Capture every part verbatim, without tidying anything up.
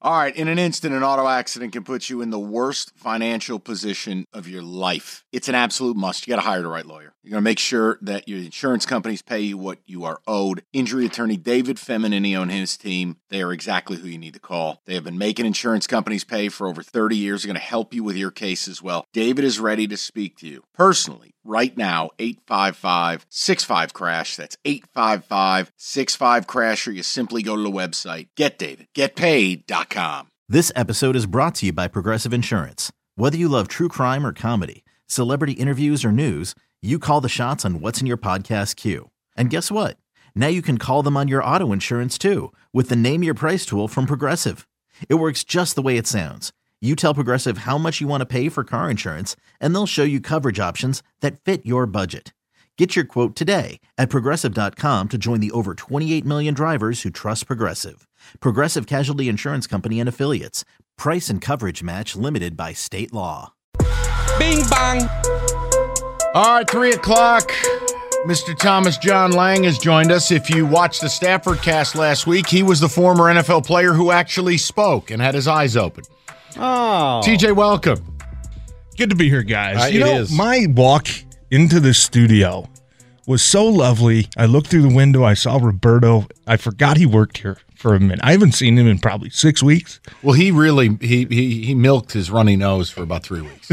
All right, in an instant, an auto accident can put you in the worst financial position of your life. It's an absolute must. You got to hire the right lawyer. You're going to make sure that your insurance companies pay you what you are owed. Injury attorney David Feminini and his team, they are exactly who you need to call. They have been making insurance companies pay for over thirty years. They're going to help you with your case as well. David is ready to speak to you personally right now. eight five five, six five, crash. That's eight five five, six five, crash, or you simply go to the website get david get paid dot com. This episode is brought to you by Progressive Insurance. Whether you love true crime or comedy, celebrity interviews or news, you call the shots on what's in your podcast queue. And guess what? Now you can call them on your auto insurance too with the Name Your Price tool from Progressive. It works just the way it sounds. You tell Progressive how much you want to pay for car insurance, and they'll show you coverage options that fit your budget. Get your quote today at Progressive dot com to join the over twenty-eight million drivers who trust Progressive. Progressive Casualty Insurance Company and Affiliates. Price and coverage match limited by state law. Bing bang. All right, three o'clock. Mister Thomas John Lang has joined us. If you watched the Stafford cast last week, he was the former N F L player who actually spoke and had his eyes open. Oh. T J, welcome. Good to be here, guys. Uh, you it know, is. my walk into the studio was so lovely. I looked through the window. I saw Roberto. I forgot he worked here for a minute. I haven't seen him in probably six weeks. Well, he really he he he milked his runny nose for about three weeks.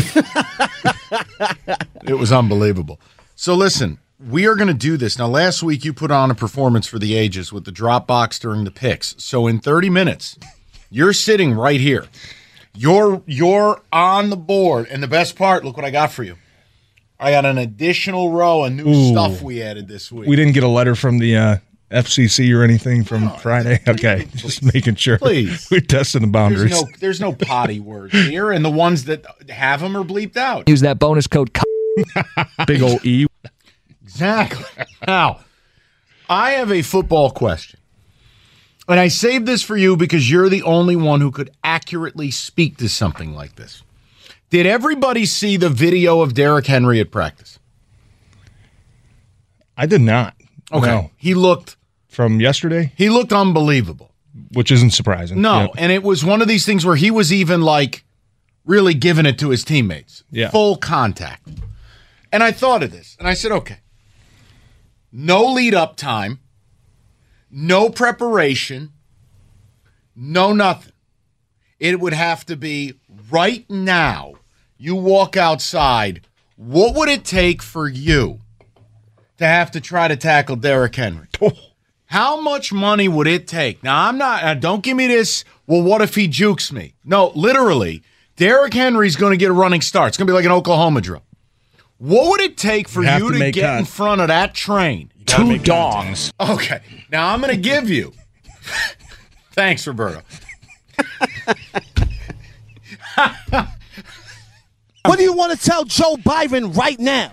It was unbelievable. So listen, we are going to do this. Now, last week you put on a performance for the ages with the drop box during the picks. So in thirty minutes, you're sitting right here. You're you're on the board. And the best part, look what I got for you. I got an additional row of new Ooh. stuff we added this week. We didn't get a letter from the uh, F C C or anything from No, Friday. Okay, please. just making sure. Please. We're testing the boundaries. There's no, there's no potty words here, and the ones that have them are bleeped out. Use that bonus code. Big old E. Exactly. Now, I have a football question. And I saved this for you because you're the only one who could accurately speak to something like this. Did everybody see the video of Derrick Henry at practice? I did not. Okay. No. He looked From yesterday, he looked unbelievable. which isn't surprising. No, Yep. and it was one of these things where he was even like really giving it to his teammates. Yeah. Full contact. And I thought of this, and I said, okay, no lead up time, no preparation, no nothing. It would have to be right now. You walk outside. What would it take for you to have to try to tackle Derrick Henry? How much money would it take? Now, I'm not, uh, don't give me this, well, what if he jukes me? No, literally, Derrick Henry's going to get a running start. It's going to be like an Oklahoma drill. What would it take for You have you to to, make get con- in front of that train? gotta Two make dongs. Okay, now I'm going to give you. Thanks, Roberto. What do you want to tell Joe Biden right now?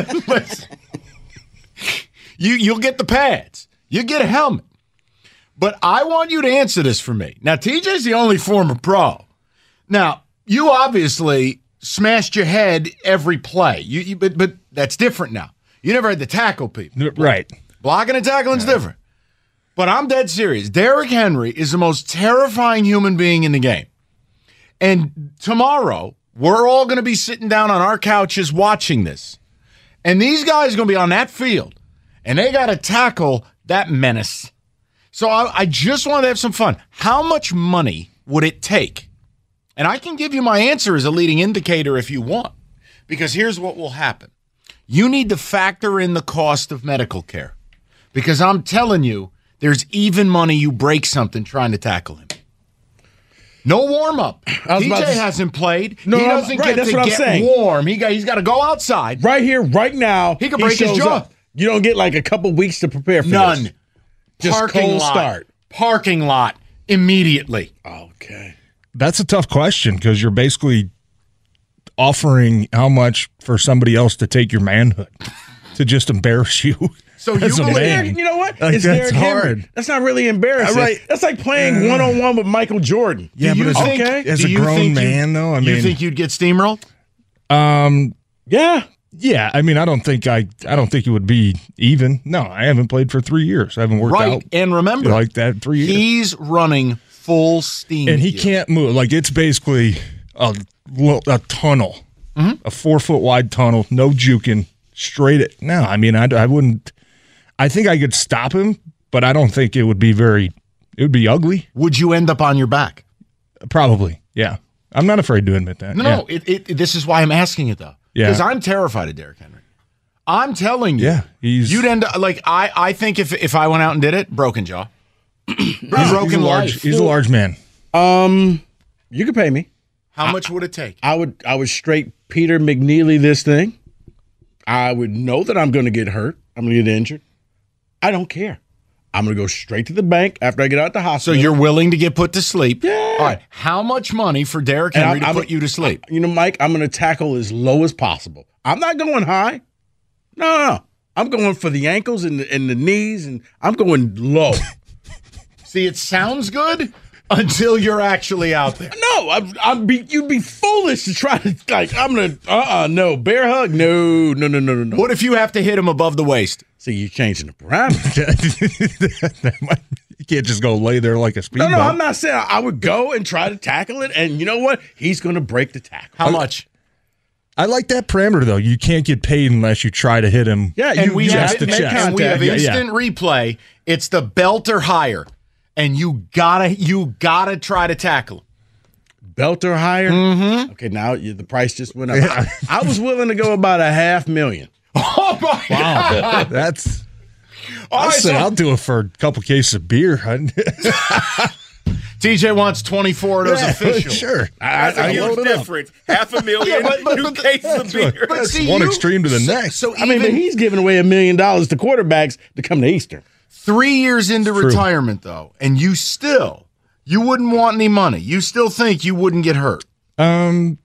you, you'll get the pads. You get a helmet. But I want you to answer this for me. Now, T J's the only former pro. Now, you obviously smashed your head every play. You, you but but that's different now. You never had to tackle people. Right. Blocking and tackling's different. But I'm dead serious. Derrick Henry is the most terrifying human being in the game. And tomorrow, we're all going to be sitting down on our couches watching this. And these guys are going to be on that field. And they got to tackle that menace. So I, I just want to have some fun. How much money would it take? And I can give you my answer as a leading indicator if you want. Because here's what will happen. You need to factor in the cost of medical care. Because I'm telling you, there's even money you break something trying to tackle him. No warm-up. I was D J about to- hasn't played. No, he I'm- doesn't right, get that's to what I'm get saying. warm. He got, he's got to go outside. Right here, right now. He could break his shows jaw. up. You don't get like a couple weeks to prepare for None. this. Just Parking cold lot. start. Parking lot immediately. Okay. That's a tough question because you're basically offering how much for somebody else to take your manhood, to just embarrass you. So you as a believe- man. You know what? Like, it's that's Derrick Henry. hard. That's not really embarrassing. Right. That's like playing one-on-one with Michael Jordan. Yeah, Do but you as, think- okay. as do a you grown think you- man, though, I you mean, think you'd get steamrolled? um, Yeah. yeah, I mean, I don't think I, I don't think it would be even. No, I haven't played for three years. I haven't worked Right. out And remember, like that in three years. he's running full steam. And he at you. can't move. Like, it's basically a, lo- a tunnel, mm-hmm. a four-foot wide tunnel, no juking, straight at. No, I mean, I, I wouldn't. I think I could stop him, but I don't think it would be very, it would be ugly. Would you end up on your back? Probably, yeah. I'm not afraid to admit that. No, yeah. no. It, it, this is why I'm asking it, though. Yeah. Because I'm terrified of Derrick Henry. I'm telling you. Yeah, he's. You'd end up, like, I, I think if, if I went out and did it, broken jaw. He's, broken he's a large. life. He's a large man. Um, you could pay me. How much would it take? I would. I would straight Peter McNeely this thing. I would know that I'm going to get hurt. I'm going to get injured. I don't care. I'm going to go straight to the bank after I get out the So hospital. you're willing to get put to sleep? Yeah. All right. How much money for Derrick And Henry I'm- to I'm- put you to sleep? You know, Mike, I'm going to tackle as low as possible. I'm not going high. No, no, no. I'm going for the ankles and the, and the knees, and I'm going low. See, it sounds good until you're actually out there. No, I'm, I'm be, you'd be foolish to try to, like, I'm going to, uh-uh, no. Bear hug? No, no, no, no, no, no. What if you have to hit him above the waist? See, you're changing the parameters. That might- you can't just go lay there like a speed No, no, bump. I'm not saying I would go and try to tackle it, and you know what? He's going to break the tackle. How much? I like that parameter, though. You can't get paid unless you try to hit him. Yeah, And you, we you have, have to and check. and we have Yeah, yeah. instant replay. It's the belt or higher, and you gotta you gotta try to tackle him. Belt or higher? Mm-hmm. Okay, now you, the price just went up. I, I was willing to go about a half million. Oh my God! That's. All I'll right, say so- I'll do it for a couple cases of beer. T J wants twenty-four of those official. Sure. That's I, a I huge load it up. difference. Half a million, Yeah, but- but- two but- cases of beer. But That's see, one you- extreme to the so, next. So I mean, but even he's giving away a million dollars to quarterbacks to come to Eastern. three years into True. retirement, though, and you still you wouldn't want any money. You still think you wouldn't get hurt. Um,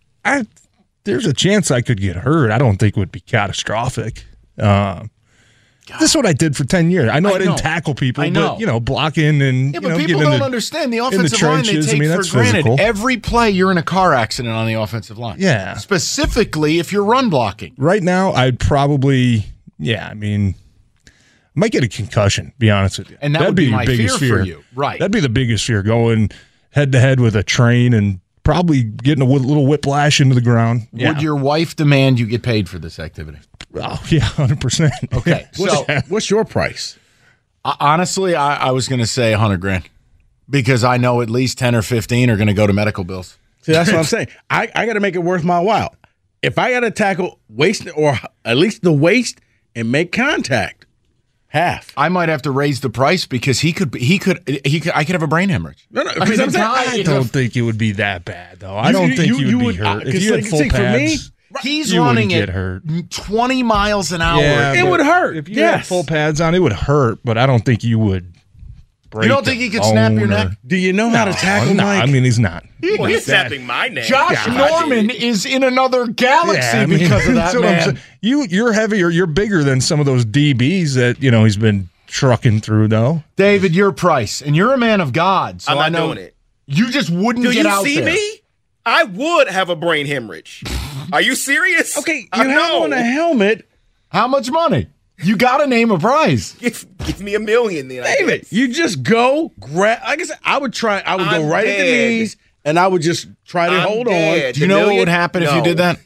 I there's a chance I could get hurt. I don't think it would be catastrophic. Um, this is what I did for ten years. I know I, I didn't know. tackle people, I know. but you know, blocking and Yeah, you but know, people getting don't into, understand the in the offensive line they trenches. take I mean, for that's granted. physical. Every play, you're in a car accident on the offensive line. Yeah. Specifically, if you're run blocking. Right now, I'd probably, yeah, I mean, I might get a concussion, be honest with you. And that That'd would be your my biggest fear for you. Right. That'd be the biggest fear, going head to head with a train and probably getting a wh- little whiplash into the ground. Yeah. Would your wife demand you get paid for this activity? Oh, yeah, one hundred percent. Okay. So What's, what's your price? uh, honestly, I, I was going to say a hundred grand because I know at least ten or fifteen are going to go to medical bills. See, that's what I'm saying. I, I got to make it worth my while. If I got to tackle waist or at least the waist and make contact, half. I might have to raise the price because he could. He could. He could. I could have a brain hemorrhage. No, no, I mean, because I'm the saying, guy I I is don't a- think it would be that bad, though. I You- don't you- think you- you, you would would- be hurt. uh, If 'cause you had like, full see, for me, pads, He's you running wouldn't at get hurt. twenty miles an hour. Yeah, It but would hurt, If you had yes. full pads on, it would hurt, but I don't think you would break You don't think a he could snap your bone or- neck? Do you know how to tackle, no, Mike? I mean, he's not. Well, he's snapping my neck. Josh if I Norman did. is in another galaxy Yeah, I mean, because of that that's what I'm man. saying. You, you're heavier. You're bigger than some of those D Bs that you know he's been trucking through, though. David, your price, and you're a man of God, so I'm not I know doing it. you just wouldn't Do get you out see there. me? I would have a brain hemorrhage. Are you serious? okay, you I have know. on a helmet. How much money? You got to name a price. Give, give me a million then. I David, guess. you just go grab. Like I said, I would try. I would go I'm right at the dead. knees, and I would just try to I'm hold dead. on. Do you know what million? would happen if you No. did that?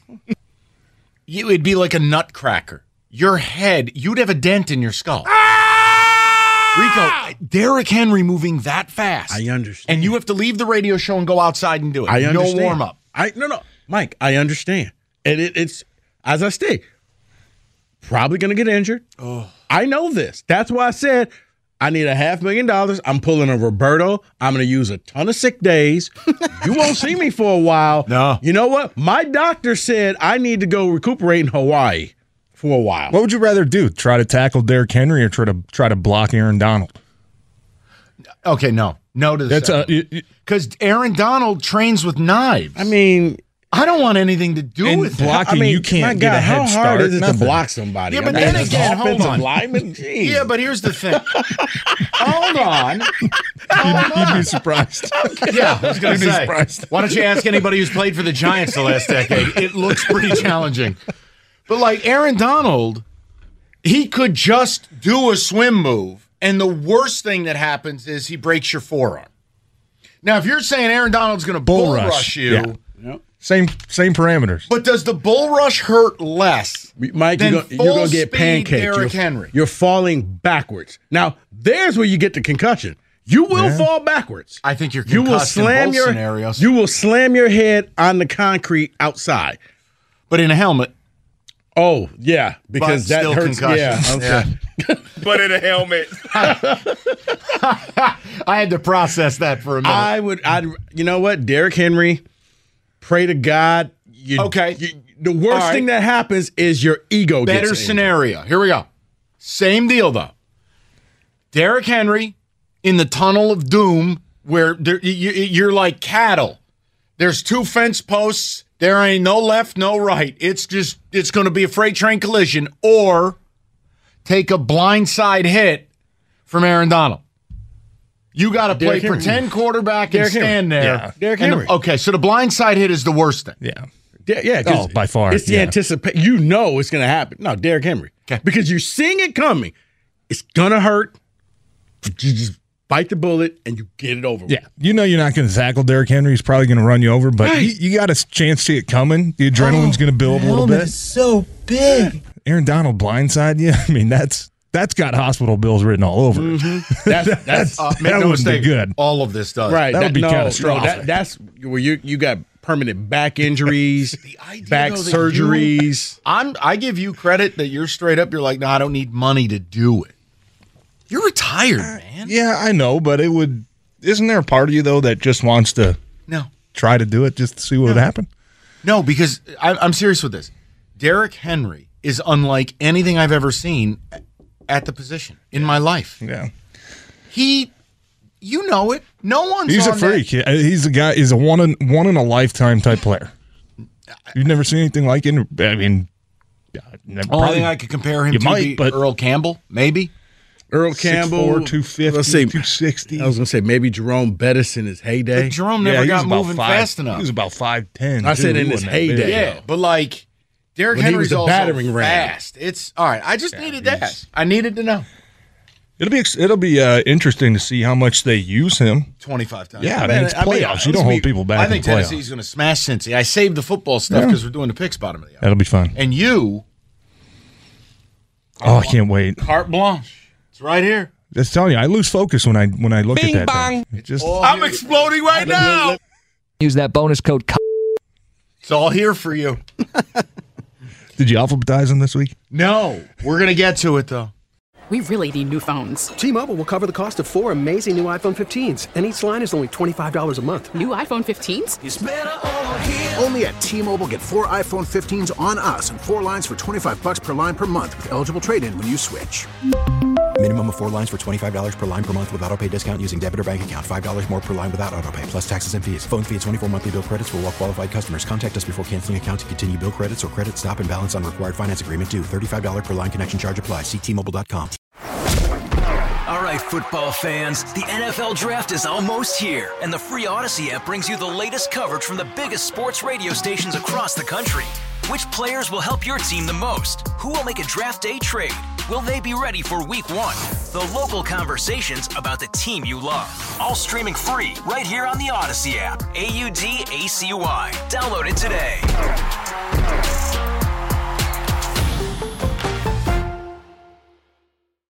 You, it'd be like a nutcracker. Your head, you'd have a dent in your skull. Rico, Derrick Henry moving that fast. I understand. And you have to leave the radio show and go outside and do it. I no understand. warm up. I no no, Mike. I understand, and it, it's as I say, probably going to get injured. Oh, I know this. That's why I said I need a half million dollars. I'm pulling a Roberto. I'm going to use a ton of sick days. You won't see me for a while. No. You know what? My doctor said I need to go recuperate in Hawaii for a while. What would you rather do? Try to tackle Derrick Henry or try to try to block Aaron Donald? Okay, no. No to the That's a it- it- Because Aaron Donald trains with knives. I mean, I don't want anything to do And with that. blocking, I mean, you can't my get God, a head how start. hard is it nothing. to block somebody? Yeah, I but mean, then as again, an hold offensive on. lineman, geez. Yeah, but here's the thing. Hold on. Hold You'd on. be surprised. Yeah, I was going You'd to be say. surprised. Why don't you ask anybody who's played for the Giants the last decade? It looks pretty challenging. But like Aaron Donald, he could just do a swim move, and the worst thing that happens is he breaks your forearm. Now, if you're saying Aaron Donald's going to bull, Bull rush, rush, you, yeah. Yep. Same same parameters. but does the bull rush hurt less? Mike, than you're going to get full-speed pancaked. Derrick You're, Henry? you're falling backwards. Now, there's where you get the concussion. You will Yeah. fall backwards. I think you're you will concussed in slam both your scenarios. You will slam your head on the concrete outside. But in a helmet, Oh yeah, because But that still hurts. concussion. Yeah, okay. But in a helmet. I had to process that for a minute. I would. I'd. You know what, Derrick Henry. Pray to God. You, Okay. you- the worst All right. thing that happens is your ego Better gets injured. scenario. Here we go. Same deal, though. Derrick Henry in the tunnel of doom where there, you, you're like cattle. There's two fence posts. There ain't no left, no right. It's just, it's going to be a freight train collision, or take a blindside hit from Aaron Donald. You got to play Derrick Henry. pretend quarterback Derrick and stand Henry. there. Yeah. Derrick And the- Henry. okay, so the blindside hit is the worst thing. Yeah. Yeah, yeah 'cause Oh, by far, It's the yeah. anticipation. You know it's going to happen. No, Derrick Henry. Okay. Because you're seeing it coming. It's going to hurt. You just bite the bullet and you get it over with. Yeah. You know you're not going to tackle Derrick Henry. He's probably going to run you over, but Right. you, you got a chance to see it coming. The adrenaline's going to build a little bit. so big. Aaron Donald blindside you. I mean, that's that's got hospital bills written all over it. That's, that's Uh, make That no wouldn't be mistake, good. all of this does. right. that would be no, catastrophic. No, that, that's where you you got permanent back injuries, idea, back though, that surgeries. I'm I give you credit that you're straight up. You're like, no, I don't need money to do it. You're retired, man. Yeah, I know, but it would. Isn't there a part of you though that just wants to No, try to do it just to see what would happen? no, because I, I'm serious with this. Derrick Henry is unlike anything I've ever seen at the position in my life. Yeah, He, you know it. No one's he's a on that- freak. Uh, He's a guy. He's a one in one in a lifetime type player. You've never seen anything like it. I mean, uh, never- Only probably- thing I could compare him You to might, be but- Earl Campbell, maybe. Earl six Campbell, four, two fifty, let's say, two sixty. I was going to say maybe Jerome Bettis in his heyday. But Jerome Yeah, never he got was about moving five- fast enough. He was about five ten. I said in his heyday. Yeah, but like Derrick When he Henry's was the also battering ram. fast. It's all right. I just needed that. I needed to know. It'll be ex- it'll be uh, interesting to see how much they use him. twenty-five times. Yeah, I Man, mean it's I mean, playoffs. you listen don't to hold me, people back I in think the playoffs. Tennessee's going to smash Cincy. I saved the football stuff Yeah. because we're doing the picks bottom of the hour. That'll be fun. And you, Oh, I can't wait. carte blanche. It's right here. Just telling you, I lose focus when I when I look Bing at that. bong. Thing. It just I'm exploding right now. Use that bonus code. C- It's all here for you. did you alphabetize them this week? No, we're going to get to it though. We really need new phones. T-Mobile will cover the cost of four amazing new iPhone fifteens, and each line is only twenty-five dollars a month. New iPhone fifteens? Only at T-Mobile, get four iPhone fifteens on us and four lines for twenty-five bucks per line per month with eligible trade-in when you switch. Minimum of four lines for twenty-five dollars per line per month with autopay discount using debit or bank account. five dollars more per line without autopay, plus taxes and fees. Phone fee at twenty-four monthly bill credits for well qualified customers. Contact us before canceling account to continue bill credits or credit stop and balance on required finance agreement due. thirty-five dollars per line connection charge applies. See T Mobile dot com. All right, football fans, the N F L Draft is almost here, and the free Odyssey app brings you the latest coverage from the biggest sports radio stations across the country. Which players will help your team the most? Who will make a draft day trade? Will they be ready for week one? The local conversations about the team you love. All streaming free right here on the Odyssey app. A U D A C Y. Download it today.